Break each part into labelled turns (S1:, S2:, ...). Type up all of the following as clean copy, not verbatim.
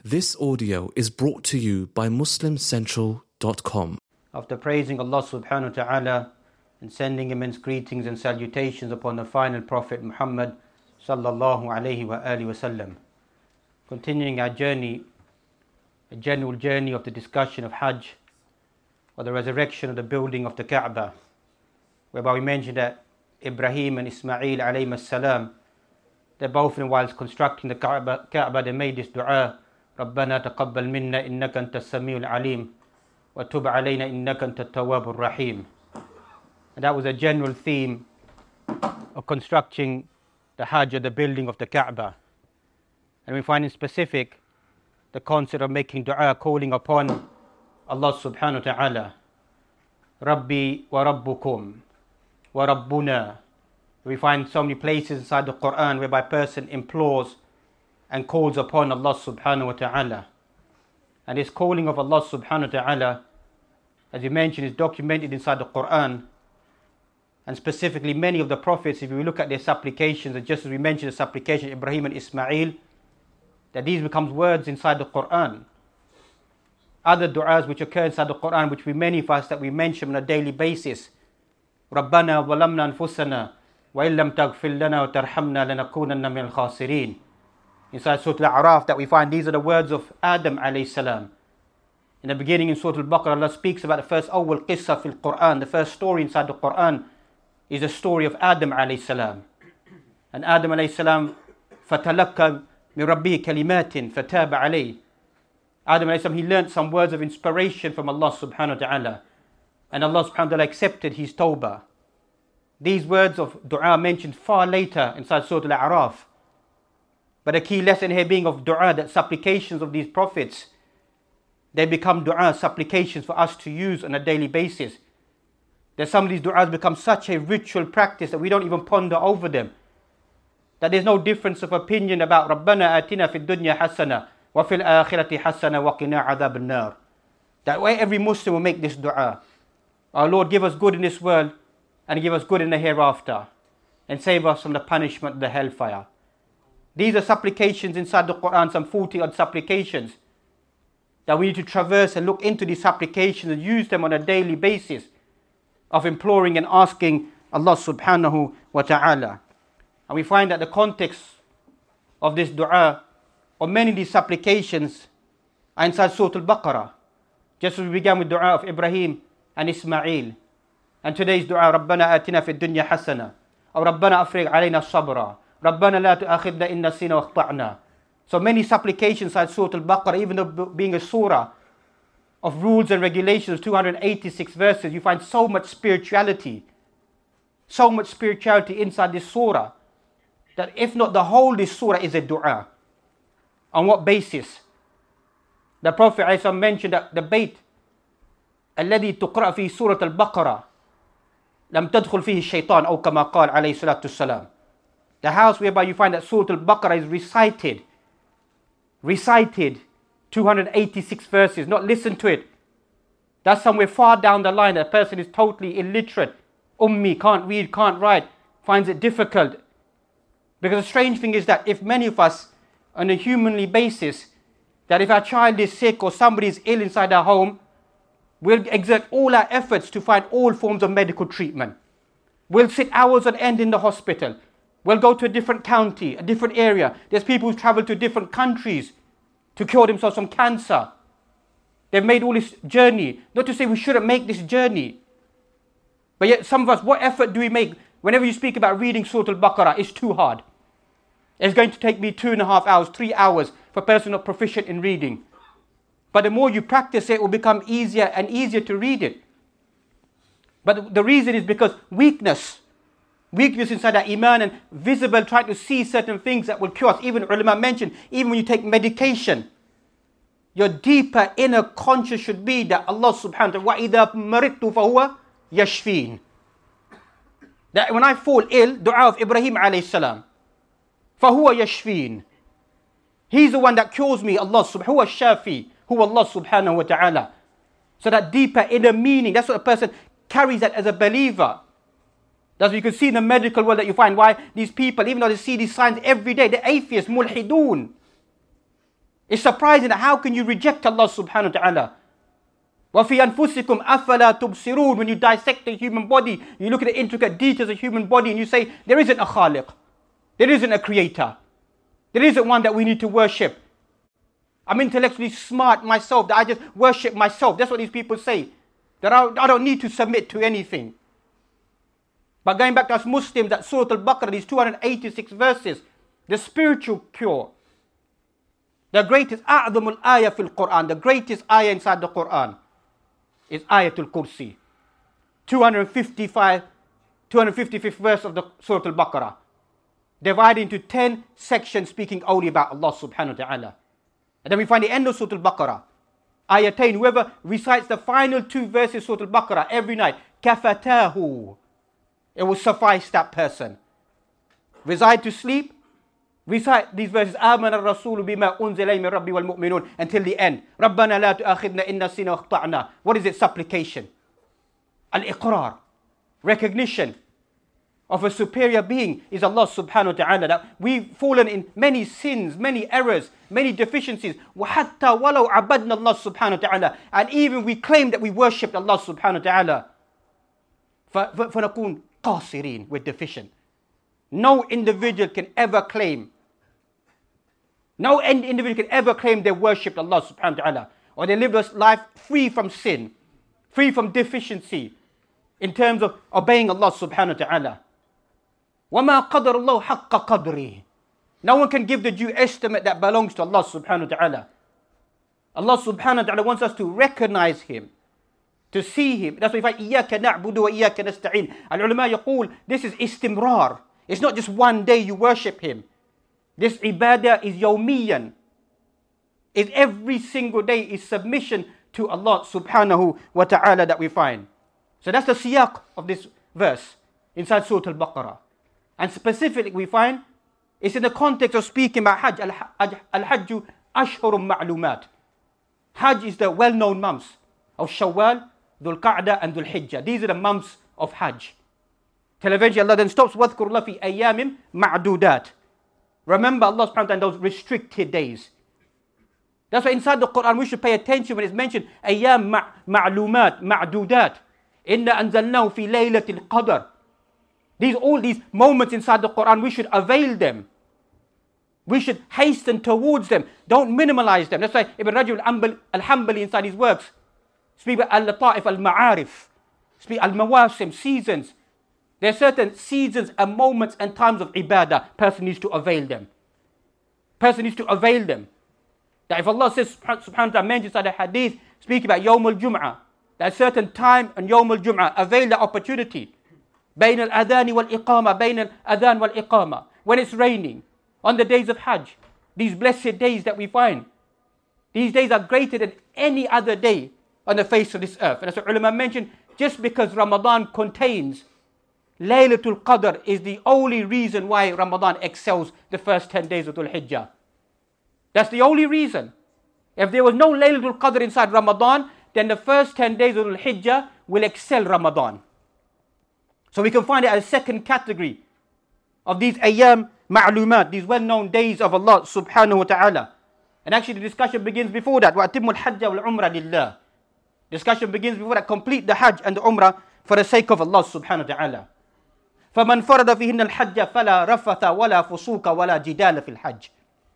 S1: This audio is brought to you by MuslimCentral.com.
S2: After praising Allah subhanahu wa ta'ala and sending immense greetings and salutations upon the final Prophet Muhammad sallallahu alayhi wa alihi wasallam. Continuing our journey, a general journey of the discussion of Hajj, or the resurrection of the building of the Kaaba, whereby we mentioned that Ibrahim and Ismail alayhim as-salam, they're both whilst constructing the Kaaba, they made this dua, ربنا تقبل منا إنك أنت السميع العليم وتب علينا إنك أنت التواب الرحيم. And that was a general theme of constructing the Hajj, or the building of the Kaaba. And we find in specific the concept of making dua, calling upon Allah subhanahu wa ta'ala. Rabbi wa Rabbukum wa Rabbuna. We find so many places inside the Quran whereby a person implores and calls upon Allah subhanahu wa ta'ala. And this calling of Allah subhanahu wa ta'ala, as you mentioned, is documented inside the Quran. And specifically many of the prophets, if you look at their supplications, and just as we mentioned the supplication of Ibrahim and Ismail, that these becomes words inside the Quran. Other du'as which occur inside the Quran, which we many of us that we mention on a daily basis. رَبَّنَا وَلَمْنَا أَنفُسَنَا وَإِن لَمْ تَغْفِرْ لَنَا وَتَرْحَمْنَا لَنَكُونَنَّ مِنَ الْخَاسِرِينَ. Inside Surah Al-A'raf, that we find these are the words of Adam alayhi salam. In the beginning in Surah Al-Baqarah, Allah speaks about the first awwal qissa fil Quran. The first story inside the Quran is the story of Adam alayhi salam. And Adam alayhi salam, فَتَلَقَّى مِنْ رَبِّهِ كَلِمَاتٍ فَتَابَ عَلَيْهِ. Adam alayhi salam, he learnt some words of inspiration from Allah subhanahu wa ta'ala. And Allah subhanahu wa ta'ala accepted his tawbah. These words of dua mentioned far later inside Surah Al-A'raf. But a key lesson here being of dua, that supplications of these prophets, they become dua, supplications for us to use on a daily basis. That some of these du'as become such a ritual practice that we don't even ponder over them. That there's no difference of opinion about رَبَّنَا آتِنَا فِي الدُّنْيَا حَسَنَةً وَفِي الْآخِرَةِ حَسَنَةً وَقِنَا عَذَابَ النَّارِ. That way every Muslim will make this dua. Our Lord, give us good in this world and give us good in the hereafter, and save us from the punishment of the hellfire. These are supplications inside the Quran, some 40 odd supplications, that we need to traverse and look into these supplications and use them on a daily basis of imploring and asking Allah subhanahu wa ta'ala. And we find that the context of this dua, or many of these supplications, are inside Surah Al-Baqarah. Just as we began with dua of Ibrahim and Ismail. And today's dua, رَبَّنَا آتِنَا فِي الدُّنْيَا حَسَنَةً أو رَبَّنَا أَفْرِغْ عَلَيْنَا الصَّبْرَ رَبَّنَا لَا تُؤَاخِذْنَا إِن نَسِينَا وَأَخْطَأْنَا. So many supplications inside Surah Al-Baqarah, even though being a surah of rules and regulations, 286 verses, you find so much spirituality inside this surah, that if not the whole, this surah is a dua. On what basis? The Prophet ﷺ mentioned that the bayt الذي تقرأ في سورة البقرة لم تدخل فيه الشيطان أو كما قال عليه الصلاة والسلام. The house whereby you find that Surah Al-Baqarah is recited 286 verses, not listen to it. That's somewhere far down the line. A person is totally illiterate, ummi, can't read, can't write, finds it difficult. Because the strange thing is that if many of us, on a humanly basis, that if our child is sick or somebody is ill inside our home, we'll exert all our efforts to find all forms of medical treatment. We'll sit hours on end in the hospital. We'll go to a different county, a different area. There's people who travel to different countries to cure themselves from cancer. They've made all this journey. Not to say we shouldn't make this journey. But yet some of us, what effort do we make? Whenever you speak about reading Surah Al-Baqarah, it's too hard. It's going to take me 2.5 hours, 3 hours for a person not proficient in reading. But the more you practice it, it will become easier and easier to read it. But the reason is because weakness inside our iman, and visible, trying to see certain things that will cure us. Even ulama mentioned, even when you take medication, your deeper inner conscious should be that Allah subhanahu wa ta'ala, وَإِذَا مَرِضْتُ فَهُوَ يَشْفِينَ. That when I fall ill, dua of Ibrahim alayhi salam, فَهُوَ يَشْفِينَ. He's the one that cures me, Allah subhanahu wa ta'ala, shafi, who Allah subhanahu wa ta'ala. So that deeper inner meaning, that's what a person carries that as a believer. That's what you can see in the medical world, that you find why these people, even though they see these signs every day, they're atheists, mulhidun. It's surprising that how can you reject Allah subhanahu wa ta'ala? وَفِي أَنفُسِكُمْ أَفَلَا تُبْصِرُونَ. When you dissect the human body, you look at the intricate details of the human body and you say, there isn't a khaliq. There isn't a creator. There isn't one that we need to worship. I'm intellectually smart myself, that I just worship myself. That's what these people say. That I don't need to submit to anything. But going back to us Muslims, that Surah Al-Baqarah, these 286 verses, the spiritual cure. The greatest a'zamul ayah fil Quran, the greatest ayah inside the Quran is Ayatul Kursi. 255th verse of the Surah Al-Baqarah. Divided into 10 sections speaking only about Allah subhanahu wa ta'ala. And then we find the end of Surah Al-Baqarah. Ayatain, whoever recites the final 2 verses of Surah Al-Baqarah every night, kafatahu, it will suffice that person. Reside to sleep, recite these verses, آمن الرسول بما أنزل من ربي والمؤمنون, until the end. ربنا لا تؤاخذنا إن نسينا وأخطأنا. What is it? Supplication. Al-Iqrar. Recognition of a superior being is Allah subhanahu wa ta'ala. That we've fallen in many sins, many errors, many deficiencies. وَحَتَّى وَلَوْ عَبَدْنَا اللَّهُ subhanahu wa ta'ala. And even we claim that we worshipped Allah subhanahu wa ta'ala. فَنَكُونَ قَاصِرِينَ. We're deficient. No individual can ever claim. No individual can ever claim they worshipped Allah subhanahu wa ta'ala. Or they live a life free from sin, free from deficiency in terms of obeying Allah subhanahu wa ta'ala. وَمَا قَدَرَ اللَّهُ حَقَّ قَدْرِهِ. No one can give the due estimate that belongs to Allah subhanahu wa ta'ala. Allah subhanahu wa ta'ala wants us to recognize Him, to see Him. That's why we find إِيَّاكَ نَعْبُدُ وَإِيَّاكَ نَسْتَعِينَ. Al-ulama يقول, this is istimrar. It's not just one day you worship Him. This ibadah is yawmiyan. It's every single day is submission to Allah subhanahu wa ta'ala that we find. So that's the siyaq of this verse inside Surah Al-Baqarah. And specifically we find it's in the context of speaking about Hajj. Al-Hajju ashhurum ma'lumat. Hajj is the well-known months of Shawwal, Dhul Qa'dah and Dhul Hijjah. These are the months of Hajj. Till eventually Allah then stops, وَذْكُرُ اللَّهِ فِي أَيَّامٍ مَعْدُودَاتٍ. Remember Allah subhanahu wa ta'ala in those restricted days. That's why inside the Quran we should pay attention when it's mentioned أيام معلومات معدودات. إِنَّا أَنزَلْنَاهُ فِي لَيْلَةِ الْقَدْرِ. All these moments inside the Quran, we should avail them. We should hasten towards them. Don't minimalize them. That's why Ibn Rajab al-Hanbali inside his works speak about al-Lata'if al-Ma'arif, speak al-Mawasim, seasons. There are certain seasons and moments and times of ibadah. Person needs to avail them. Person needs to avail them. That if Allah says, subhanahu wa ta'ala mentions inside the hadith, speak about Yawm al-Jum'ah, that a certain time on Yawm al-Jum'ah, avail the opportunity. بين الأذان والإقامة, بين الأذان والإقامة. When it's raining, on the days of Hajj, these blessed days that we find, these days are greater than any other day on the face of this earth. And as the ulama mentioned, just because Ramadan contains Laylatul Qadr is the only reason why Ramadan excels the first 10 days of Dhul Hijjah. That's the only reason. If there was no Laylatul Qadr inside Ramadan, then the first 10 days of Dhul Hijjah will excel Ramadan. So we can find it as a second category of these ayyam ma'lumat, these well-known days of Allah subhanahu wa ta'ala. And actually the discussion begins before that. وَأَتِمُّ الْحَجَّ وَالْعُمْرَ لِلَّهِ. Discussion begins before that. Complete the Hajj and the Umrah for the sake of Allah subhanahu wa ta'ala. فَمَنْ فَرَضَ فِيهِنَّ الْحَجَّ فَلَا رَفَثَ وَلَا فُسُوقَ وَلَا جِدَالَ فِي الْحَجِّ.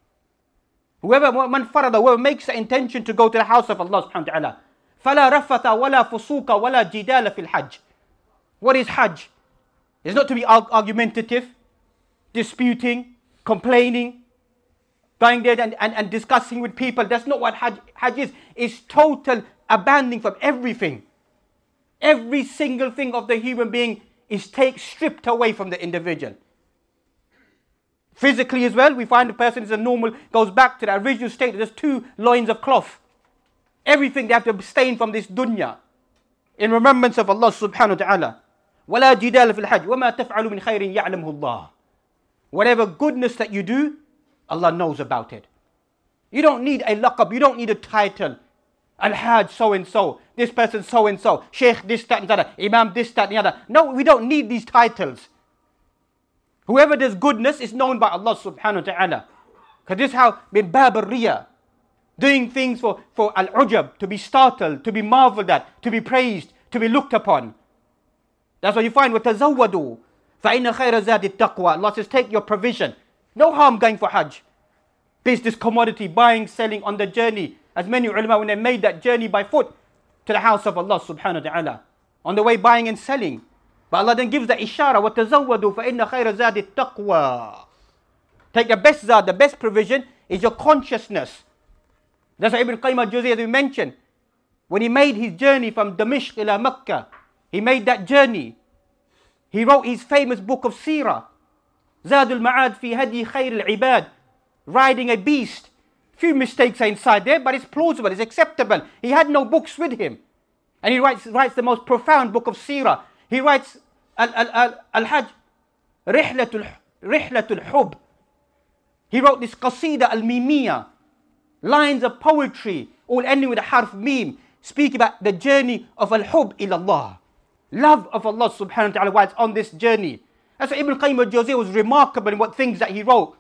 S2: Whoever makes the intention to go to the house of Allah subhanahu wa ta'ala, فَلَا رَفَثَ وَلَا فُسُوقَ وَلَا جِدَالَ فِي الْحَجِّ. What is Hajj? It's not to be argumentative, disputing, complaining, going there and discussing with people. That's not what Hajj is. It's total abandoning from everything. Every single thing of the human being is stripped away from the individual. Physically as well, we find the person is a normal, goes back to the original state. There's 2 loins of cloth. Everything they have to abstain from this dunya in remembrance of Allah subhanahu wa ta'ala. وَلَا جِدَالَ فِي الْحَجِّ وَمَا تَفْعَلُ مِنْ خَيْرٍ يَعْلَمْهُ اللَّهُ. Whatever goodness that you do, Allah knows about it. You don't need a laqab, you don't need a title. Al-Hajj so-and-so, this person so-and-so, Sheikh this, that and the other, Imam this, that and the other. No, we don't need these titles. Whoever does goodness is known by Allah subhanahu wa ta'ala. Because this is how, min bab al-riya. doing things for al-ujab, to be startled, to be marveled at, to be praised, to be looked upon. That's why you find وَتَزَوَّدُوا فَإِنَّ خَيْرَ زَادِ التَّقْوَى. Allah says, take your provision. No harm going for Hajj. Business, commodity, buying, selling on the journey. As many ulama, when they made that journey by foot to the house of Allah subhanahu wa ta'ala, on the way buying and selling. But Allah then gives the ishara, وَتَزَوَّدُوا فَإِنَّ خَيْرَ زَادِ التَّقْوَى. Take the best zad, the best provision is your consciousness. That's why Ibn Qayyim al-Jawziyya, as we mentioned, when he made his journey from Damashq ila Makkah, he made that journey. He wrote his famous book of Seerah, Zadul Ma'ad fi Hadi Khair al-Ibad, riding a beast. Few mistakes are inside there, but it's plausible, it's acceptable. He had no books with him. And he writes the most profound book of Seerah. He writes Al-Hajj, Rihlatul Hub. He wrote this Qasida al-Mimiyya, lines of poetry, all ending with a harf mim, speak about the journey of al-hub ilallah, love of Allah subhanahu wa ta'ala while it's on this journey. That's why Ibn Qayyim al-Jawziyya was remarkable in what things that he wrote.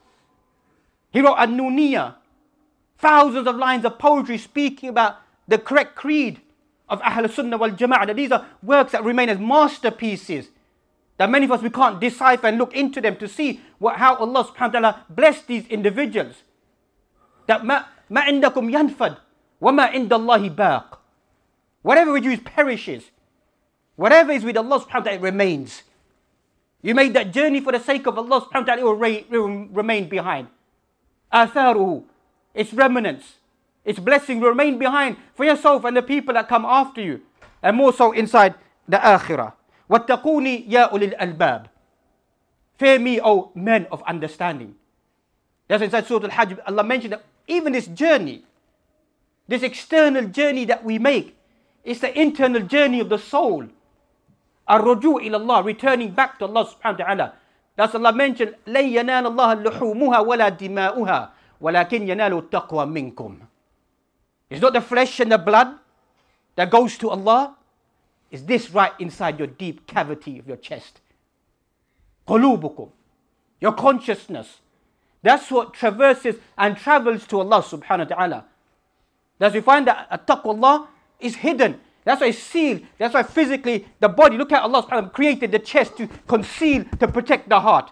S2: He wrote An-Nuniyya, thousands of lines of poetry speaking about the correct creed of Ahl Sunnah wal Jama'ah. These are works that remain as masterpieces, that many of us, we can't decipher and look into them to see how Allah subhanahu wa ta'ala blessed these individuals. That ma indakum yanfad, wa ma indallahi baq. Whatever with you perishes. Whatever is with Allah subhanahu wa ta'ala, it remains. You made that journey for the sake of Allah subhanahu wa ta'ala, it will remain behind. Atharuhu, its remnants, its blessing will remain behind for yourself and the people that come after you. And more so inside the akhirah. وَاتَّقُونِي يَا أُولِي الْأَلْبَابِ. Fear me, O men of understanding. That's inside Surah Al-Hajj. Allah mentioned that even this journey, this external journey that we make, is the internal journey of the soul. Ar-ruju' ila Allah, returning back to Allah subhanahu wa ta'ala. That's Allah mentioned, لَن يَنَالَ اللَّهَ لُحُومُهَا وَلَا دِمَاؤُهَا وَلَكِنْ يَنَالُ التَّقْوَى مِنْكُمْ. It's not the flesh and the blood that goes to Allah. It's this right inside your deep cavity of your chest. قُلُوبُكُمْ, your consciousness. That's what traverses and travels to Allah subhanahu wa ta'ala. That's why we find that taqwa is hidden. That's why it's sealed. That's why physically the body, look at Allah subhanahu wa ta'ala created the chest to conceal, to protect the heart.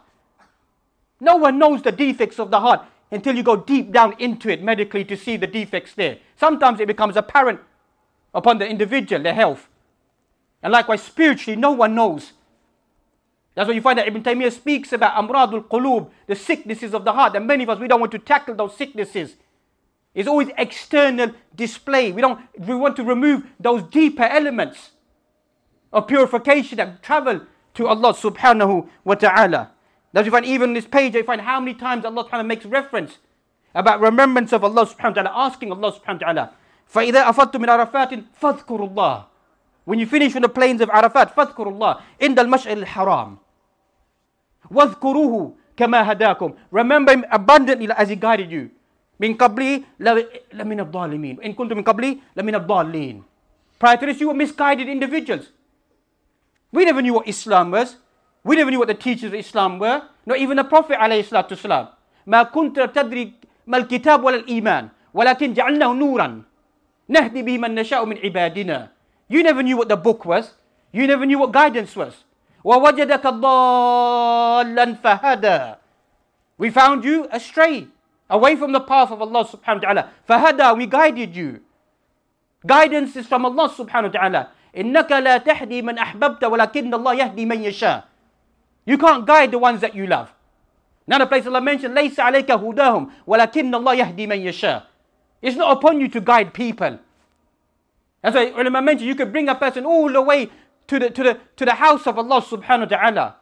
S2: No one knows the defects of the heart until you go deep down into it medically to see the defects there. Sometimes it becomes apparent upon the individual, their health. And likewise spiritually, no one knows. That's why you find that Ibn Taymiyyah speaks about amradul qulub, the sicknesses of the heart. And many of us, we don't want to tackle those sicknesses. It's always external display. We want to remove those deeper elements of purification that travel to Allah subhanahu wa ta'ala. That's why you find even on this page, you find how many times Allah subhanahu wa ta'ala makes reference about remembrance of Allah subhanahu wa ta'ala, asking Allah subhanahu wa ta'ala, فَإِذَا أَفَضْتُم مِّنْ عَرَفَاتٍ فَاذْكُرُوا اللَّهَ. When you finish from the plains of Arafat, فَاذْكُرُوا اللَّهَ عِنْدَ الْمَشْعَرِ الْحَرَامِ وَاذْكُرُوهُ كَمَا هَدَاكُمْ. Remember Him abundantly as He guided you. مِنْ قَبْلِهِ لَمِنَ الضَّالِمِينَ إِنْ كُنْتُم مِنْ قَبْلِهِ لَمِنَ الضَّالِّينَ. Prior to this, you were misguided individuals. We never knew what Islam was. We never knew what the teachers of Islam were. Not even the Prophet ﷺ. مَا كُنْتَ تَدْرِي مَا الْكِتَابُ وَلَا الْإِيمَانِ وَلَكِنْ جَعَلْنَاهُ نُورًا نَهْدِي بِهِ مَنْ نَشَاءُ مِنْ عِبَادِنَا. You never knew what the book was. You never knew what guidance was. وَوَجَدَكَ ضَالًّا فَهَدَى. We found you astray, away from the path of Allah subhanahu wa ta'ala. فَهَدَى, we guided you. Guidance is from Allah subhanahu wa ta'ala. إِنَّكَ لَا تَهْدِي مَنْ أَحْبَبْتَ وَلَكِنَّ اللَّهَ يَهْدِي مَنْ يَشَاءُ. You can't guide the ones that you love. Another place Allah mentioned, لَيْسَ عَلَيْكَ هُدَاهُمْ وَلَكِنَّ اللَّهَ يَهْدِي مَنْ يَشَاءُ. It's not upon you to guide people. That's why ulama mentioned you could bring a person all the way to the house of Allah subhanahu wa ta'ala.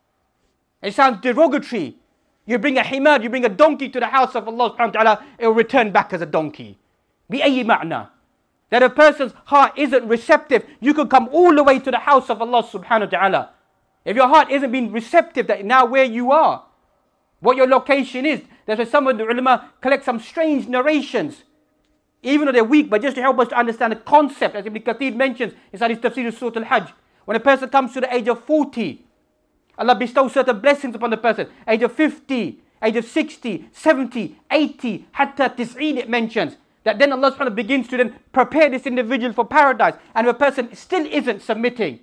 S2: It sounds derogatory. You bring a himar, you bring a donkey to the house of Allah subhanahu wa ta'ala, it will return back as a donkey. بِأَيِّ مَعْنَى. That a person's heart isn't receptive, you could come all the way to the house of Allah subhanahu wa ta'ala. If your heart isn't being receptive, that now where you are, what your location is, that's why some of the ulama collect some strange narrations. Even though they're weak, but just to help us to understand the concept, as Ibn Kathir mentions inside his tafsir of Surah Al-Hajj. When a person comes to the age of 40, Allah bestows certain blessings upon the person. Age of 50, age of 60, 70, 80, hatta tis'een it mentions. that then Allah subhanahu wa ta'ala begins to then prepare this individual for paradise, and if a person still isn't submitting,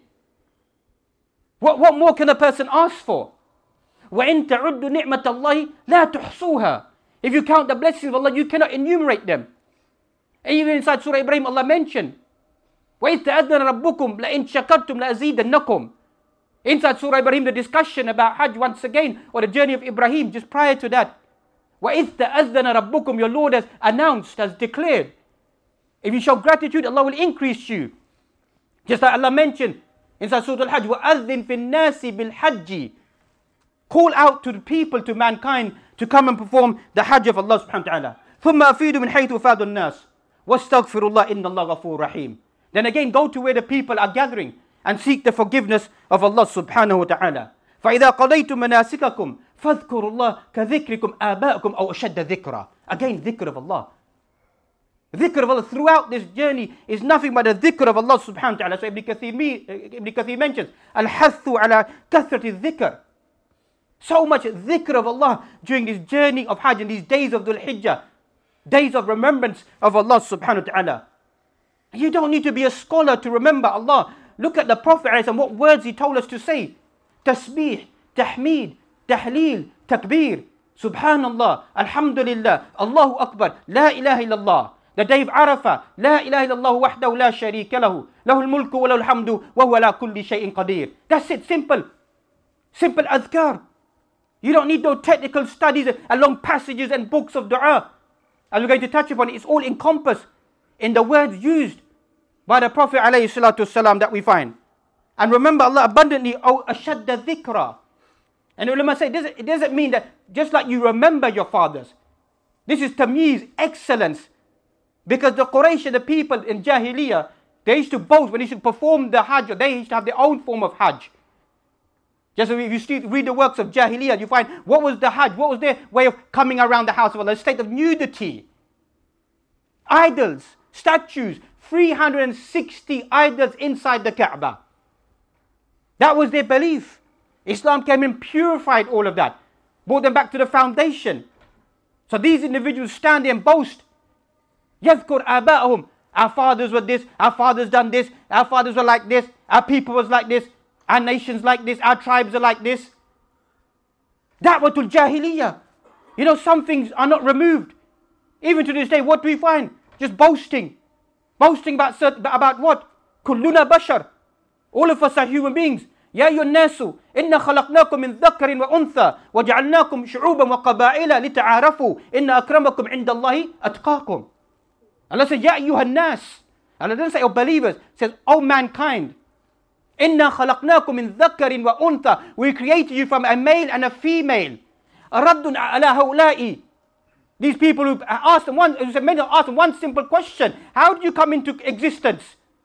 S2: what more can a person ask for? وَإِن تَعُدُّ نِعْمَةَ اللَّهِ لَا تُحْصُوهَا. If you count the blessings of Allah, you cannot enumerate them. Even inside Surah Ibrahim, Allah mentioned, وَإِذْ تَأَذَّنَ رَبُّكُمْ لَإِن شَكَرْتُمْ لَأَزِيدَنَّكُمْ. Inside Surah Ibrahim, the discussion about Hajj once again, or the journey of Ibrahim, just prior to that. وَإِذْ تَأَذَّنَ رَبُّكُمْ. Your Lord has announced, has declared, if you show gratitude, Allah will increase you. Just like Allah mentioned inside Surah Al-Hajj, وَأَذِّن فِي النَّاسِ بِالْحَجِّ. Call out to the people, to mankind, to come and perform the Hajj of Allah subhanahu wa ta'ala. ثُمَّ أَفِيدُ مِنْ حَيْثُ أَفَادُ النَّاسِ وَاسْتَغْفِرُ اللَّهِ إِنَّ اللَّهَ غَفُورٌ رَحِيمٌ. Then again, go to where the people are gathering and seek the forgiveness of Allah subhanahu wa ta'ala. فَإِذَا قَضَيْتُم مَنَاسِكَكُمْ فَاذْكُرُوا اللَّهَ كَذِكْرِكُمْ آبَاءَكُمْ أَوْ أَشَدَّ ذِكْرًا. Again, dhikr of Allah. Dhikr of Allah throughout this journey is nothing but the dhikr of Allah subhanahu wa ta'ala. So Ibn Kathir mentions, Al-hathu ala kathrati dhikr. So much dhikr of Allah during this journey of Hajj and these days of Dhul Hijjah, days of remembrance of Allah subhanahu wa ta'ala. You don't need to be a scholar to remember Allah. Look at the Prophet and what words he told us to say. Tasbih, Tahmeed, Tahleel, Takbir, Subhanallah, Alhamdulillah, Allahu Akbar, La ilaha illallah. The day of Arafah, La ilaha illallah wahdahu la sharika lahu, lahul mulku wa lahul hamdu, wa huwa ala kulli shay'in qadir. That's it, simple. Simple adhkar. You don't need no technical studies and long passages and books of dua. As we're going to touch upon it, it's all encompassed in the words used by the Prophet ﷺ that we find. And remember Allah abundantly, O ashadda dhikra. And ulama say, it doesn't mean that just like you remember your fathers. This is tamyiz, excellence. Because the Quraysh, the people in Jahiliyyah, they used to boast when they used to perform the Hajj, they used to have their own form of Hajj. Just if you read the works of Jahiliyyah, you find what was the Hajj, what was their way of coming around the house of Allah, a state of nudity. Idols, statues, 360 idols inside the Kaaba. That was their belief. Islam came and purified all of that, brought them back to the foundation. So these individuals stand there and boast. يَذْكُرْ آبَاءَهُمْ. Our fathers were this, our fathers done this, our fathers were like this, our people was like this, our nations like this, our tribes are like this. Da'watul Jahiliyyah. You know, some things are not removed. Even to this day, what do we find? Just boasting. Boasting about what? Kulluna bashar. All of us are human beings. يا أيها الناس إنا خلقناكم من ذكر وأنثى وجعلناكم شعوبا وقبائل لتعارفوا إن أكرمكم عند الله أتقاكم. Allah says, يا أيها الناس. Allah doesn't say, oh believers. He says, oh mankind. إنا خلقناكم من ذكر وأنثى. We created you from a male and a female. رد على هؤلاء. These people who asked them one simple question. How did you come into existence?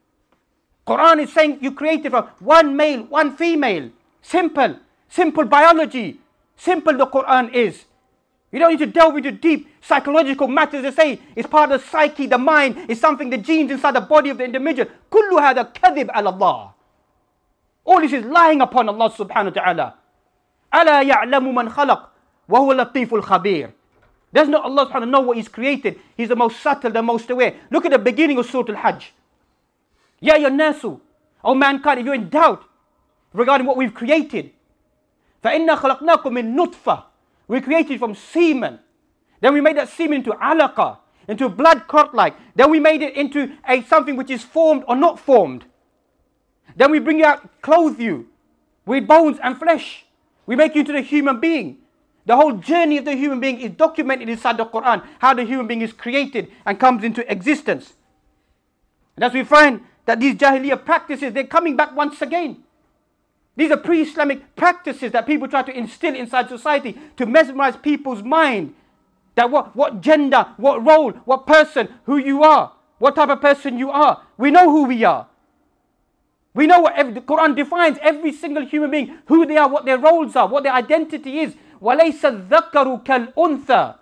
S2: Quran is saying you created from one male, one female. Simple. Simple biology. Simple the Quran is. You don't need to delve into deep psychological matters to say it's part of the psyche, the mind, it's something, the genes inside the body of the individual. كل هذا كذب على الله. All this is lying upon Allah subhanahu wa ta'ala. ألا يعلم من خلق وهو اللطيف الخبير. Does not Allah subhanahu wa ta'ala know what He's created? He's the most subtle, the most aware. Look at the beginning of Surah Al-Hajj. Ya ayyuhan nasu, O mankind, if you're in doubt regarding what we've created, فَإِنَّا خَلَقْنَاكُم مِّن نُطْفَةٍ. We created from semen. Then we made that semen into alaqa, into blood clot-like. Then we made it into something which is formed or not formed. Then we bring you out, clothe you with bones and flesh. We make you into the human being. The whole journey of the human being is documented inside the Quran, how the human being is created and comes into existence. And as we find that these Jahiliyyah practices, they're coming back once again. These are pre-Islamic practices that people try to instill inside society to mesmerize people's mind. That what gender, what role, what person, who you are, what type of person you are. We know who we are. We know what the Quran defines every single human being, who they are, what their roles are, what their identity is. وَلَيْسَ الذَّكَّرُ كَالْأُنْثَى.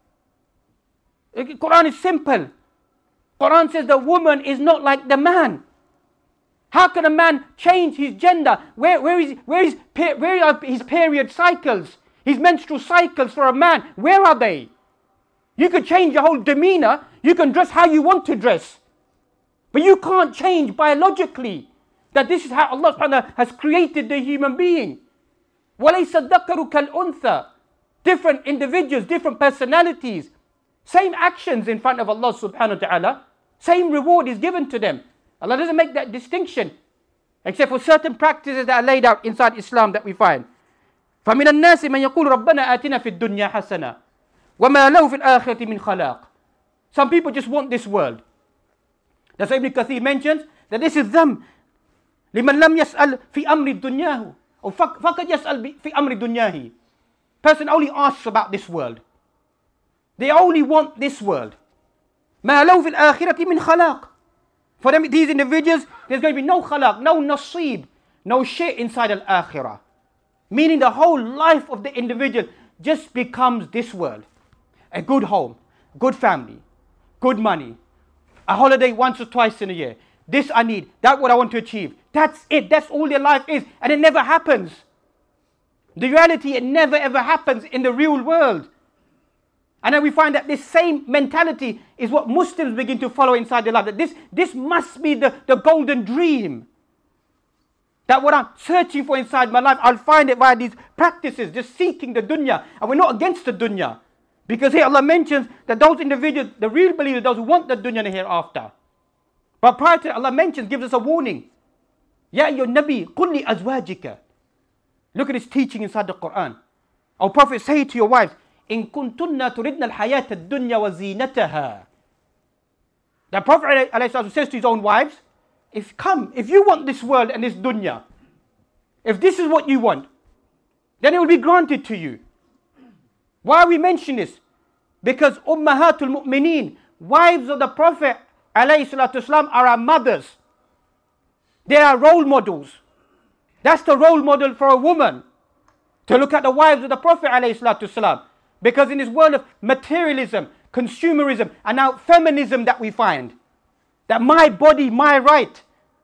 S2: The Quran is simple. Quran says the woman is not like the man. How can a man change his gender? Where are his period cycles? His menstrual cycles for a man, where are they? You could change your whole demeanor. You can dress how you want to dress. But you can't change biologically that this is how Allah subhanahu wa ta'ala has created the human being. وَلَيْسَ الذَّكَرُ كَالْأُنْثَى. Different individuals, different personalities. Same actions in front of Allah subhanahu wa ta'ala. Same reward is given to them. Allah doesn't make that distinction. Except for certain practices that are laid out inside Islam that we find. فَمِنَ النَّاسِ مَنْ يَقُولُ رَبَّنَا آتِنَا فِي الدُّنْيَا حَسَنًا وَمَا لَهُ فِي الْآخِرَةِ مِنْ خَلَاقٍ. Some people just want this world. That's why Ibn Kathir mentions that this is them. لِمَنْ لَمْ يَسْأَلْ فِي أَمْرِ دُنْيَاهُ or فَقَدْ يَسْأَلْ فِي أَمْرِ دُنْيَاهِ. Person only asks about this world. They only want this world. مَا لَهُ فِي الْآخِرَةِ مِنْ خَلَاقٍ. For them, these individuals, there's going to be no khalaq, no nasib, no share inside al-akhirah. Meaning the whole life of the individual just becomes this world. A good home, good family, good money, a holiday once or twice in a year. This I need, that's what I want to achieve. That's it, that's all their life is. And it never happens. The reality, it never ever happens in the real world. And then we find that this same mentality is what Muslims begin to follow inside their life. That this must be the golden dream. That what I'm searching for inside my life, I'll find it via these practices, just seeking the dunya. And we're not against the dunya. Because here Allah mentions that those individuals, the real believers, those who want the dunya in the hereafter. But prior to it, Allah mentions, gives us a warning. Ya ayyuhan nabi, qul li azwajika. Look at his teaching inside the Quran. Our Prophet say to your wives, إن كنتن تردن الحياة الدنيا وزينتها. The Prophet ﷺ says to his own wives, if you want this world and this dunya, if this is what you want, then it will be granted to you. Why are we mentioning this? Because Ummahatul Mu'mineen, wives of the Prophet ﷺ are our mothers. They are role models. That's the role model for a woman. To look at the wives of the Prophet ﷺ. Because in this world of materialism, consumerism, and now feminism that we find, that my body, my right.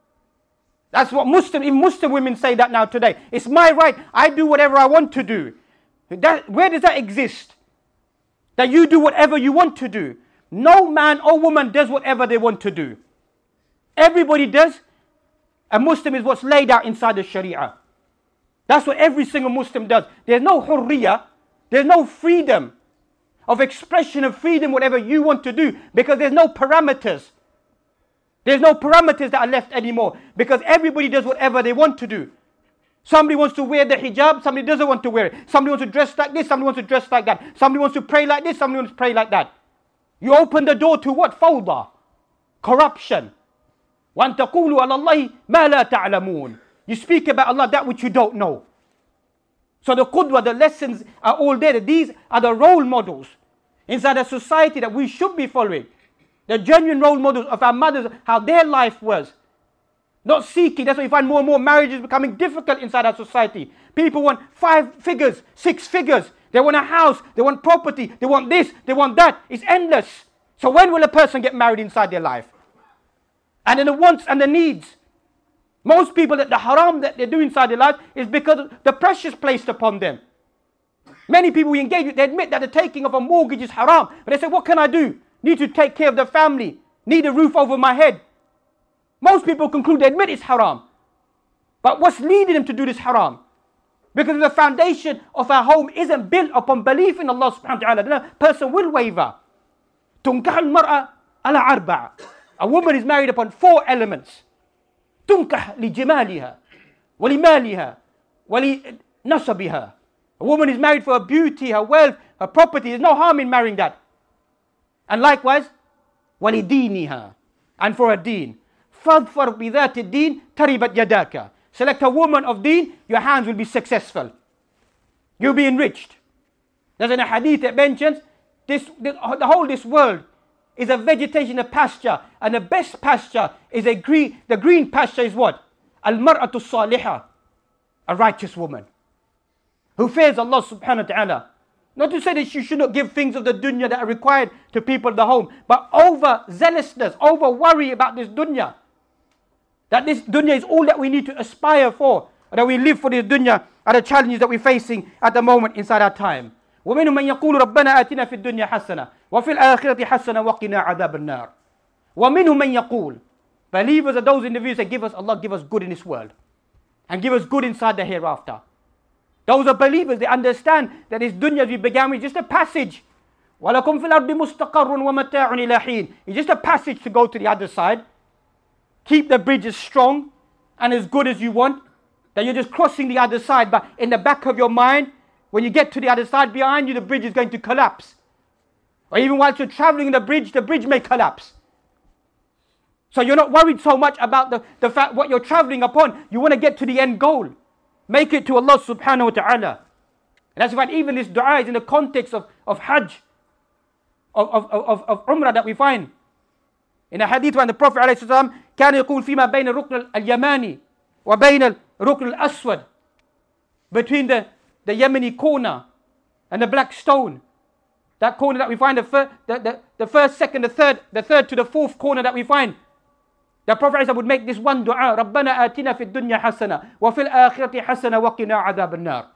S2: That's what even Muslim women say that now today. It's my right. I do whatever I want to do. Where does that exist? That you do whatever you want to do. No man or woman does whatever they want to do. Everybody does. A Muslim is what's laid out inside the Sharia. That's what every single Muslim does. There's no hurriyah. There's no freedom of expression of freedom, whatever you want to do, because there's no parameters. There's no parameters that are left anymore, because everybody does whatever they want to do. Somebody wants to wear the hijab, somebody doesn't want to wear it. Somebody wants to dress like this, somebody wants to dress like that. Somebody wants to pray like this, somebody wants to pray like that. You open the door to what? Fawda. Corruption. وَأَن تَقُولُوا عَلَى اللَّهِ مَا لَا تَعْلَمُونَ. You speak about Allah that which you don't know. So the qudwa, the lessons are all there. These are the role models inside a society that we should be following. The genuine role models of our mothers, how their life was. Not seeking. That's why you find more and more marriages becoming difficult inside our society. People want 5 figures, 6 figures. They want a house, they want property, they want this, they want that. It's endless. So when will a person get married inside their life? And then the wants and the needs. Most people, that the haram that they do inside their life is because of the pressures placed upon them. Many people we engage with, they admit that the taking of a mortgage is haram. But they say, what can I do? Need to take care of the family. Need a roof over my head. Most people conclude they admit it's haram. But what's leading them to do this haram? Because the foundation of our home isn't built upon belief in Allah subhanahu wa ta'ala, then a person will waver. تُنْكَحُ الْمَرْأَةَ عَلَى أَرْبَعَ. A woman is married upon 4 elements. تنكح لجمالها ولمالها ولنسبها. A woman is married for her beauty, her wealth, her property. There's no harm in marrying that. And likewise, ولدينها, and for her deen. فاظفر بذات الدين تربت يداك. Select a woman of deen, your hands will be successful. You'll be enriched. There's an hadith that mentions the whole this world is a vegetation, a pasture, and the best pasture is the green pasture is what? Al-mar'atu salihah, a righteous woman who fears Allah subhanahu wa ta'ala. Not to say that you should not give things of the dunya that are required to people in the home, but over zealousness, over worry about this dunya. That this dunya is all that we need to aspire for, that we live for this dunya, are the challenges that we're facing at the moment inside our time. ومنهم من يقول ربنا آتنا في الدنيا حسنة وفي الآخرة حسنة وقنا عذاب النار. ومنهم من يقول, believers are those individuals that give us, Allah give us good in this world and give us good inside the hereafter. Those are believers, they understand that this dunya we began with just a passage. وَلَكُمْ فِي الْأَرْضِ مُسْتَقَرٌ وَمَتَاعٌ إِلَى حِينٍ. It's just a passage to go to the other side. Keep the bridge as strong and as good as you want, that you're just crossing the other side, but in the back of your mind, when you get to the other side, behind you the bridge is going to collapse. Or even whilst you're traveling the bridge may collapse. So you're not worried so much about the fact what you're traveling upon. You want to get to the end goal. Make it to Allah subhanahu wa ta'ala. And that's why even this dua is in the context of Hajj, of Umrah that we find. In a hadith when the Prophet ﷺ كان يقول فيما بين الركن اليماني وبين الركن الأسود, between the Yemeni corner and the black stone, that corner that we find, the first, second, the third to the fourth corner that we find, the Prophet ﷺ would make this one dua: رَبَّنَا آتِنَا فِي الدُّنْيَا حَسَنَةً وَفِي الْآخِرَةِ حَسَنَةً وَقِنَا عَذَابَ النَّارِ.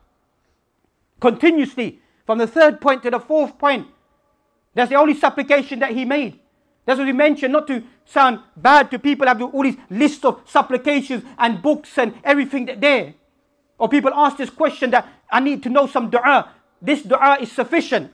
S2: Continuously, from the third point to the fourth point, that's the only supplication that he made. That's what we mentioned, not to sound bad to people, have all these lists of supplications and books and everything that there. Or people ask this question that I need to know some dua. This dua is sufficient.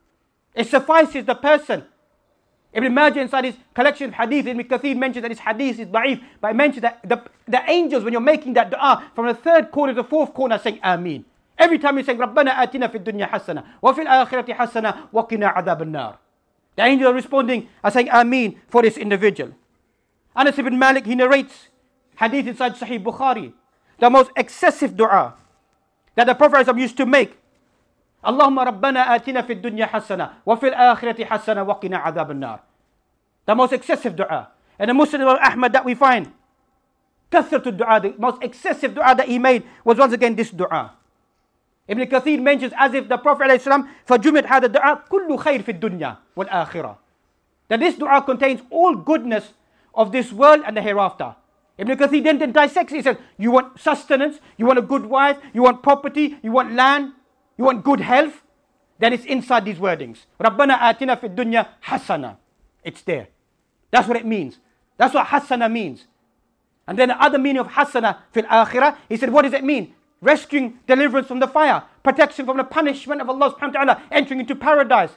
S2: It suffices the person. Ibn Majah inside his collection of hadith, Ibn Kathir mentions that his hadith is da'if, but he mentions that the angels, when you're making that dua, from the third corner to the fourth corner, are saying Ameen. Every time you're saying رَبَّنَا آتِنَا فِي الدُّنْيَا حَسَنَةً وَفِي الْآخِرَةِ حَسَنَةً وَقِنَا عَذَابَ النَّارِ. The angels are responding, are saying Ameen for this individual. Anas ibn Malik, he narrates hadith inside Sahih Bukhari, the most excessive dua that the Prophet used to make. Allahumma Rabbana atina fid dunya hasana wa fil akhirati hasana wa qina adhab an-nar. The most excessive dua. And the Muslim of Ahmad that we find, kathratu dua, the most excessive dua that he made was once again this dua. Ibn Kathir mentions as if the Prophet ﷺ فَجُمِدْ هَذَا الدُّعَى كُلُّ خَيْرٍ فِي الدُّنْيَا وَالْآخِرَةِ. That this dua contains all goodness of this world and the hereafter. Ibn Kathir then dissects it. He says, you want sustenance, you want a good wife, you want property, you want land, you want good health, then it's inside these wordings. رَبَّنَا آتِنَا فِي الدُّنْيَا حَسَنَةً. It's there. That's what it means. That's what hasana means. And then the other meaning of hasana fil akhirah, he said, what does it mean? Rescuing, deliverance from the fire, protection from the punishment of Allah subhanahu wa ta'ala, entering into paradise,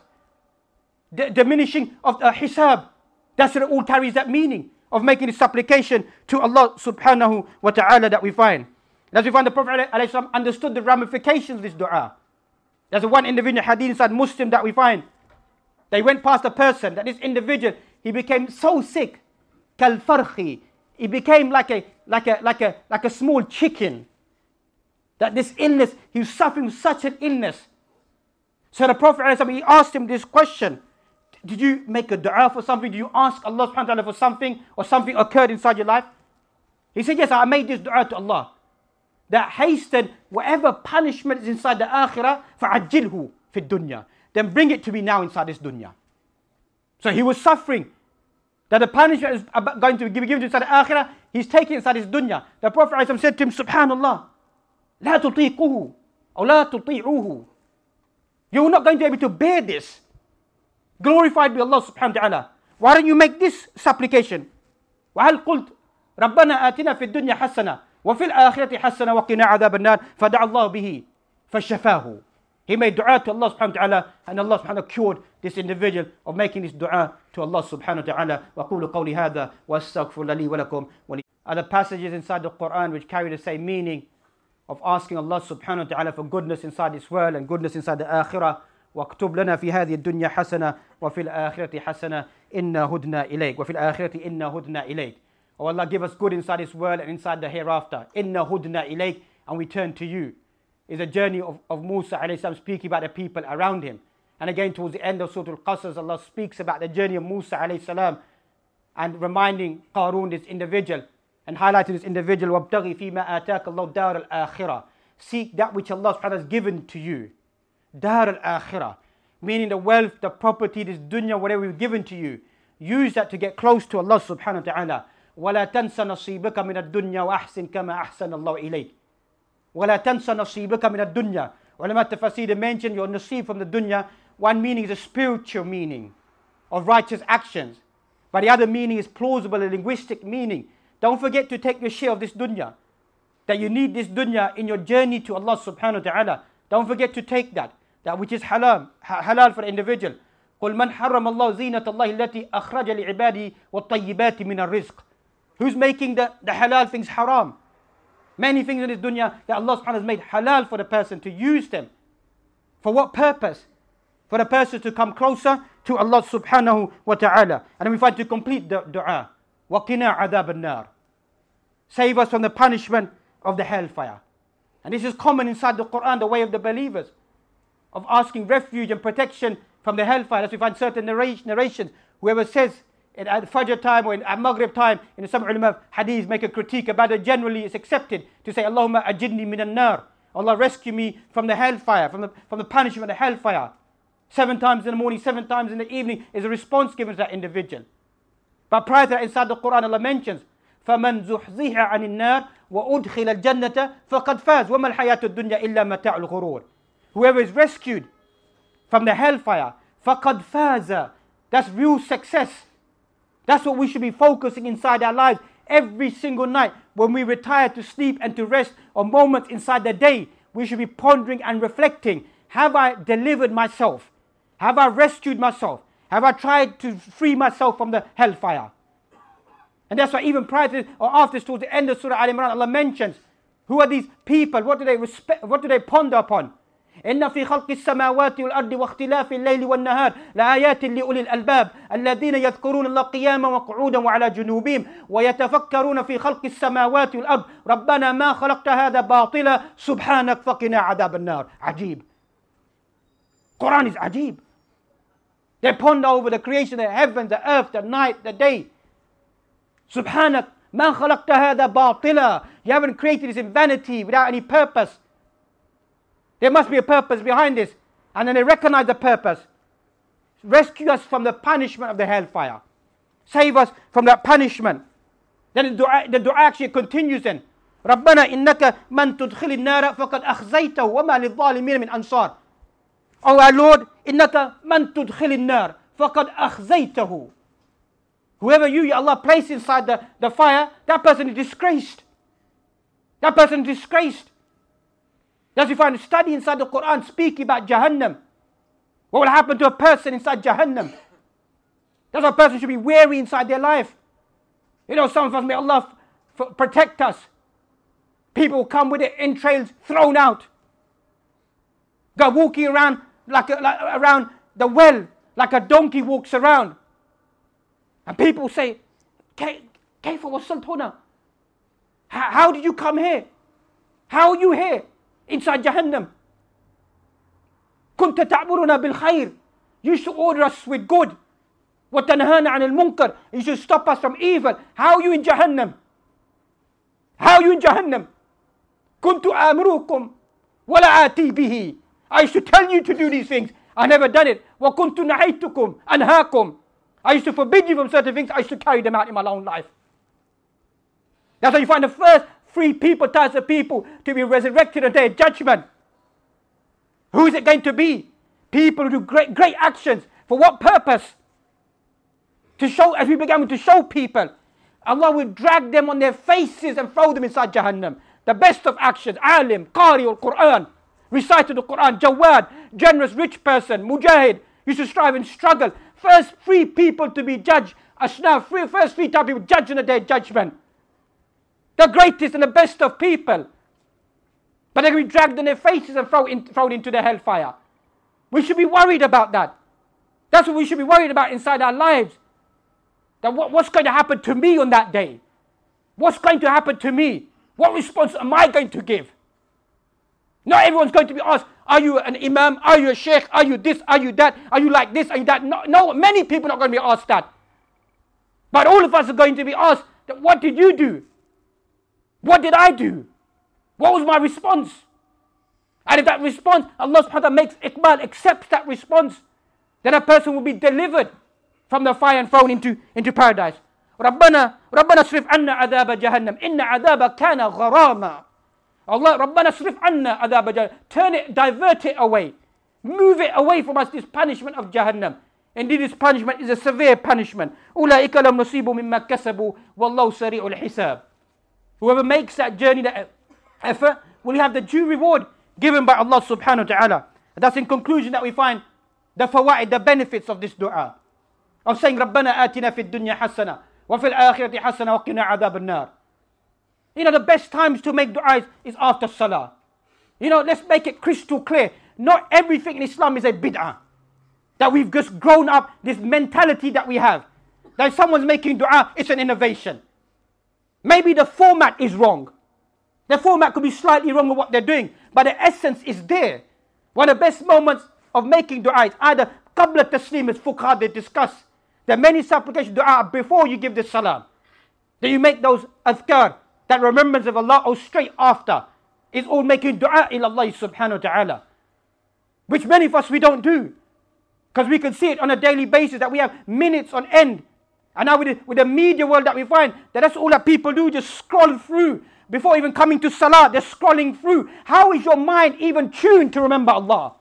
S2: diminishing of the hisab. That's what it all carries, that meaning of making this supplication to Allah subhanahu wa ta'ala that we find. As we find, the Prophet ﷺ understood the ramifications of this dua. There's one individual hadith inside Muslim that we find. They went past a person, that this individual, he became so sick, kal farhi. He became like a small chicken. That this illness, he was suffering such an illness. So the Prophet ﷺ, he asked him this question: did you make a dua for something? Did you ask Allah subhanahu wa ta'ala for something, or something occurred inside your life? He said, yes, I made this dua to Allah, that hasten whatever punishment is inside the akhirah, فَعَجِّلْهُ فِي الدُّنْيَا. Then bring it to me now inside this dunya. So he was suffering, that the punishment is going to be given inside the akhirah, he's taking it inside his dunya. The Prophet ﷺ said to him, subhanallah, لا تطيقه أو لا تطيعوه. You're not going to be able to bear this. Glorified be Allah subhanahu wa ta'ala. Why don't you make this supplication? وهل قلت ربنا آتنا في الدنيا حسنة وفي الآخرة حسنة وقنا عذاب النار فدعا الله به فشفاه. He made dua to Allah subhanahu wa ta'ala, and Allah subhanahu wa ta'ala cured this individual of making this dua to Allah subhanahu wa ta'ala. وَقُولُ قَوْلِ هَذَا وَأَسْتَغْفِرُ لَي وَلَكُمْ. Other passages inside the Quran which carry the same meaning of asking Allah subhanahu wa ta'ala for goodness inside this world and goodness inside the akhirah. وَاكْتُبْ لَنَا فِي هَذِهِ الدُّنْيَا حَسَنَةً وَفِي الْآخِرَةِ حَسَنَةً إِنَّا هُدْنَا إِلَيْكَ وَفِي الْآخِرَةِ إِنَّا هُدْنَا إِلَيْكَ. Oh Allah, give us good inside this world and inside the hereafter. إِنَّا هُدْنَا إِلَيْكَ. And we turn to you. Is a journey of Musa alayhi salam speaking about the people around him. And again towards the end of Surah Al-Qasas, Allah speaks about the journey of Musa alayhi salam and reminding Qarun, this individual, and highlighting this individual, وَابْتَغِي فِي مَا آتَاكَ اللَّهُ دَارَ الْآخِرَةِ. Seek that which Allah subhanahu wa ta'ala has given to you. Dar al-akhirah. Meaning the wealth, the property, this dunya, whatever we've given to you. Use that to get close to Allah subhanahu wa ta'ala. وَلَا تَنْسَ نَصِيبَكَ مِنَ الدُّنْيَا وَأَحْسِنْ كَمَا أَحْسَنَ اللَّهُ إِلَيْكَ. وَلَا تَنْسَ نَصِيبَكَ مِنَ الدُّنْيَا Ulama Tafasir mentioned your nasib from the dunya. One meaning is a spiritual meaning of righteous actions. But the other meaning is plausible, a linguistic meaning. Don't forget to take your share of this dunya. That you need this dunya in your journey to Allah subhanahu wa ta'ala. Don't forget to take that. That which is halal for the individual. قُلْ مَنْ حَرَّمَ اللَّهُ زِينَةَ اللَّهِ الَّتِي أَخْرَجَ لِعِبَادِهِ وَالطَّيِّبَاتِ مِنَ الرِّزْقِ. Who's making the halal things haram? Many things in this dunya that Allah subhanahu wa ta'ala has made halal for the person to use them. For what purpose? For the person to come closer to Allah subhanahu wa ta'ala. And then we find to complete the dua. وَقِنَا عَذَابَ النَّارِ. Save us from the punishment of the hellfire. And this is common inside the Quran, the way of the believers, of asking refuge and protection from the hellfire. As we find certain narrations, whoever says at Fajr time or at Maghrib time, in some ulama hadith make a critique about it, generally it's accepted to say, Allahumma ajidni minan nar. Allah rescue me from the hellfire, from the punishment of the hellfire. 7 times in the morning, 7 times in the evening is a response given to that individual. But prior to that, inside the Quran, Allah mentions, فَمَنْ زُحْزِحَ عَنِ النَّارِ وَأُدْخِلَ الْجَنَّةَ فَقَدْ فَازَ وَمَا الْحَيَاةُ الدُّنْيَا إِلَّا مَتَاعُ الْغُرُورِ. Whoever is rescued from the hellfire, فَقَدْ فَازَ. That's real success. That's what we should be focusing inside our lives every single night. When we retire to sleep and to rest, or moments inside the day, we should be pondering and reflecting. Have I delivered myself? Have I rescued myself? Have I tried to free myself from the hellfire? And that's why even prior to or after, towards the end of Surah Al-Imran, Allah mentions, who are these people? What do they respect? What do they ponder upon? إن في خلق السماوات والأرض واختلاف الليل والنهار لآيات لأولي الألباب الذين يذكرون الله قياما وقعودا وعلى جنوبهم ويتفكرون في خلق السماوات والأرض ربنا ما خلقت هذا باطلا سبحانك فقنا عذاب النار. عجيب. Quran is ajib. They ponder over the creation of the heavens, the earth, the night, the day. Subhanak, ma khalaqta hadha batila. You haven't created this in vanity, without any purpose. There must be a purpose behind this. And then they recognize the purpose. Rescue us from the punishment of the hellfire. Save us from that punishment. Then the dua actually continues then. رَبَّنَا إِنَّكَ مَنْ تُدْخِلِ النَّارَ فَقَدْ أَخْزَيْتَهُ وَمَا لِلظَّالِمِينَ مِنْ أَنصَارٍ. Oh our Lord, إِنَّكَ مَنْ تُدْخِلِ النَّارَ فَقَدْ أَخْزَيْتَهُ. Whoever you, Ya Allah, place inside the fire, that person is disgraced. That person is disgraced. As you find a study inside the Quran speaking about Jahannam. What will happen to a person inside Jahannam? That's why a person should be wary inside their life. You know, some of us, may Allah protect us. People will come with their entrails thrown out. Go walking around around the well, like a donkey walks around. And people say, Kayfa wasalt huna? How did you come here? How are you here? Inside Jahannam. كنت تأمرنا بالخير. You should order us with good. وتنهانا عن المنكر. You should stop us from evil. How are you in Jahannam? How are you in Jahannam? كنت آمركم ولا آتي به. I used to tell you to do these things. I never done it. وكنت نهيتكم أنهاكم. I used to forbid you from certain things. I used to carry them out in my own life. That's why you find the first 3 types of people to be resurrected on the day of judgment. Who is it going to be? People who do great actions. For what purpose? To show, as we began to show people, Allah will drag them on their faces and throw them inside Jahannam. The best of actions, alim, qari or Quran, recited the Quran, jawad, generous, rich person, mujahid, used to strive and struggle. First 3 people to be judged, first 3 types of people judged on the day of judgment. The greatest and the best of people. But they're going to be dragged on their faces and thrown into the hellfire. We should be worried about that. That's what we should be worried about inside our lives. That what's going to happen to me on that day? What's going to happen to me? What response am I going to give? Not everyone's going to be asked, are you an imam? Are you a sheikh? Are you this? Are you that? Are you like this? Are you that? No, many people are not going to be asked that. But all of us are going to be asked, what did you do? What did I do? What was my response? And if that response, Allah subhanahu wa ta'ala makes iqbal, accepts that response, then a person will be delivered from the fire and thrown into paradise. ربنا اصرف عنا عذاب جهنم إن عذابها كان غراما. Allah, Rabbana srif anna adhab Jahannam. Turn it, divert it away. Move it away from us, this punishment of Jahannam. Indeed, this punishment is a severe punishment. أُولَٰئِكَ لَمْ نُصِيبُ مِمَّا كَسَبُوا وَاللَّهُ سَرِيعُ الْحِسَابِ. Whoever makes that journey, that effort, will have the due reward given by Allah subhanahu wa ta'ala. That's in conclusion that we find the fawaid, the benefits of this dua. Of saying, رَبَّنَا آتِنَا فِي الدُّنْيَا حَسَنَةً وَفِي الْآخِرَةِ حَسَنَةً وَقِنَا عَذَابَ النَّارِ. The best times to make du'as is after salah. Let's make it crystal clear. Not everything in Islam is a bid'ah. That we've just grown up, this mentality that we have. That if someone's making dua, it's an innovation. Maybe the format is wrong. The format could be slightly wrong with what they're doing. But the essence is there. One of the best moments of making dua is either qabla taslim, as fuqaha they discuss. There are many supplication dua before you give the salam. Then you make those azkar, that remembrance of Allah, or straight after. It's all making dua ila Allah subhanahu wa ta'ala. Which many of us we don't do. Because we can see it on a daily basis that we have minutes on end. And now with the media world that we find, that's all that people do, just scroll through. Before even coming to salah, they're scrolling through. How is your mind even tuned to remember Allah?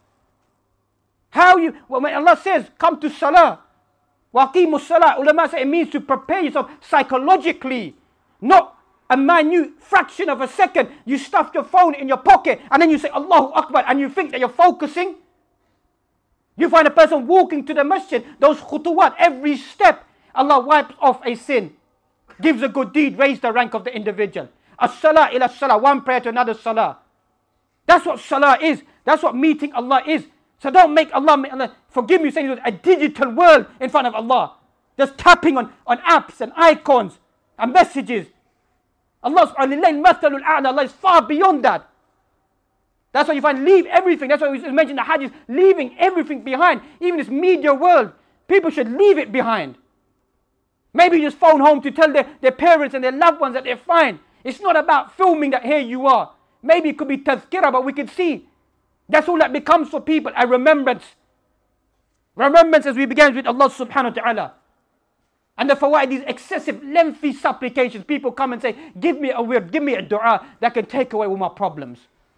S2: When Allah says, come to salah, waqimus salah, ulama say it means to prepare yourself psychologically. Not a minute fraction of a second. You stuff your phone in your pocket and then you say Allahu Akbar and you think that you're focusing. You find a person walking to the masjid, those khutuwat, every step, Allah wipes off a sin, gives a good deed, raises the rank of the individual. As-salah ila salah, one prayer to another salah. That's what salah is. That's what meeting Allah is. So don't make Allah, forgive me saying a digital world in front of Allah. Just tapping on apps and icons and messages. Allah subhanahu wa ta'ala, Allah is far beyond that. That's why you find leave everything. That's why we mentioned the hadith, leaving everything behind. Even this media world, people should leave it behind. Maybe you just phone home to tell their parents and their loved ones that they're fine. It's not about filming that here you are. Maybe it could be tazkirah, but we can see. That's all that becomes for people, a remembrance. Remembrance as we began with Allah subhanahu wa ta'ala. And the fawaid, these excessive, lengthy supplications. People come and say, give me a word, give me a dua that can take away all my problems.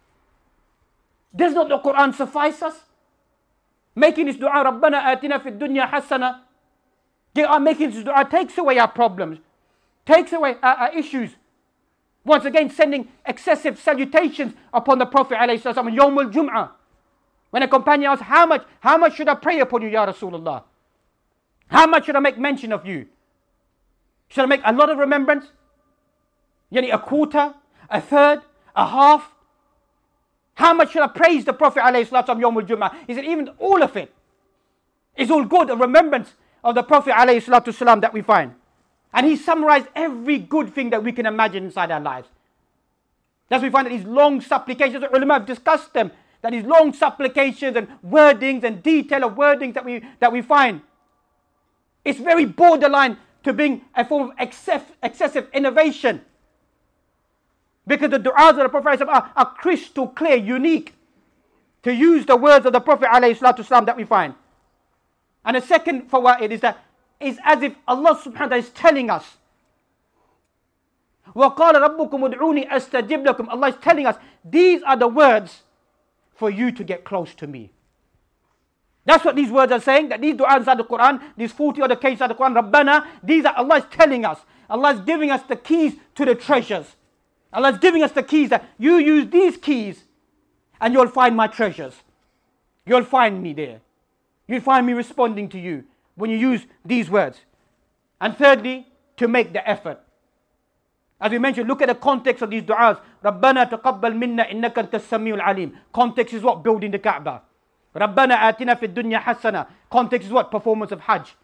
S2: Does not the Quran suffice us? Making this dua, Rabbana atina fid dunya hasana. Making this dua takes away our problems. Takes away our issues. Once again, sending excessive salutations upon the Prophet ﷺ on Yawm al-Jum'ah. When a companion asked, how much should I pray upon you, Ya Rasulullah? How much should I make mention of you? Should I make a lot of remembrance? Yani a quarter, a third, a half? How much should I praise the Prophet ﷺ on Yawm al-Jum'ah? He said, even all of it is all good, a remembrance of the Prophet ﷺ that we find. And he summarized every good thing that we can imagine inside our lives. That's why we find that these long supplications, the ulama have discussed them, that these long supplications and wordings and detail of wordings that we find, it's very borderline to being a form of excessive innovation. Because the du'as of the Prophet are crystal clear, unique, to use the words of the Prophet ﷺ that we find. And the second fawaid is that it's as if Allah subhanahu wa ta'ala is telling us, وَقَالَ رَبُّكُمْ ud'uni astajib lakum. Allah is telling us, these are the words for you to get close to me. That's what these words are saying, that these du'as inside the Quran, these 40 other cases inside the Quran, Rabbana, these are Allah is telling us. Allah is giving us the keys to the treasures. Allah is giving us the keys that you use these keys and you'll find my treasures. You'll find me there. You'll find me responding to you when you use these words. And thirdly, to make the effort. As we mentioned, look at the context of these du'as. Rabbana taqabbal minna innaka antas samiul alim. Context is what? Building the Kaaba. Rabbana atina fid dunya hasana. Context is what? Performance of Hajj.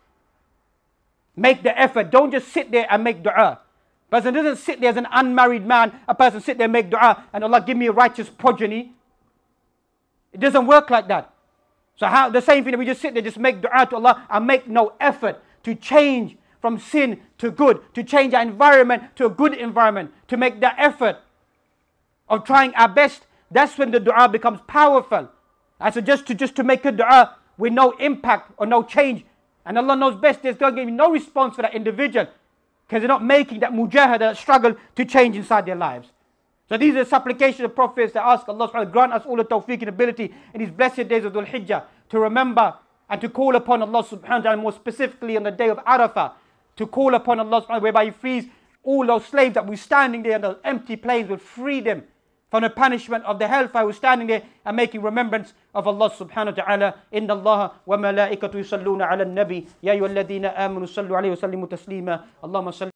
S2: Make the effort. Don't just sit there and make du'a. A person doesn't sit there as an unmarried man. A person sit there and make du'a and Allah give me a righteous progeny. It doesn't work like that. So the same thing that we just sit there, just make du'a to Allah and make no effort to change from sin to good, to change our environment to a good environment, to make that effort of trying our best. That's when the du'a becomes powerful. And so just to make a du'a with no impact or no change, and Allah knows best, there's going to be no response for that individual because they're not making that mujahada, that struggle to change inside their lives. So these are the supplications of prophets that ask Allah subhanahu wa ta'ala grant us all the tawfiq and ability in these blessed days of Dhul Hijjah to remember and to call upon Allah subhanahu wa ta'ala, more specifically on the day of Arafah, to call upon Allah subhanahu wa ta'ala, whereby He frees all those slaves that were standing there on those empty plains, will free them from the punishment of the hellfire, who standing there and making remembrance of Allah subhanahu wa ta'ala. Inna Allah wa malaikatu yusalluna ala nabi ya ayyuhalladhina amanu sallu alayhi wa sallimu taslima. Allahumma salli